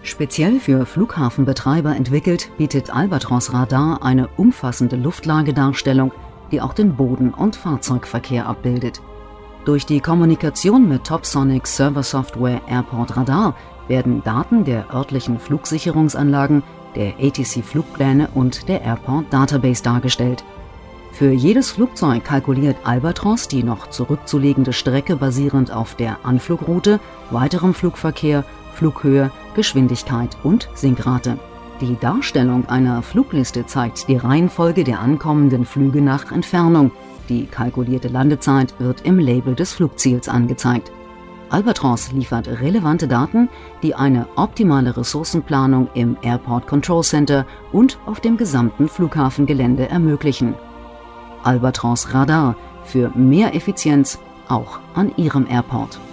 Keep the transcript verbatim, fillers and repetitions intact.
Speziell für Flughafenbetreiber entwickelt, bietet Albatros Radar eine umfassende Luftlagedarstellung, die auch den Boden- und Fahrzeugverkehr abbildet. Durch die Kommunikation mit Topsonic Server Software Airport Radar werden Daten der örtlichen Flugsicherungsanlagen, der A T C-Flugpläne und der Airport Database dargestellt. Für jedes Flugzeug kalkuliert Albatros die noch zurückzulegende Strecke basierend auf der Anflugroute, weiterem Flugverkehr, Flughöhe, Geschwindigkeit und Sinkrate. Die Darstellung einer Flugliste zeigt die Reihenfolge der ankommenden Flüge nach Entfernung. Die kalkulierte Landezeit wird im Label des Flugziels angezeigt. Albatros liefert relevante Daten, die eine optimale Ressourcenplanung im Airport Control Center und auf dem gesamten Flughafengelände ermöglichen. Albatros Radar für mehr Effizienz auch an Ihrem Airport.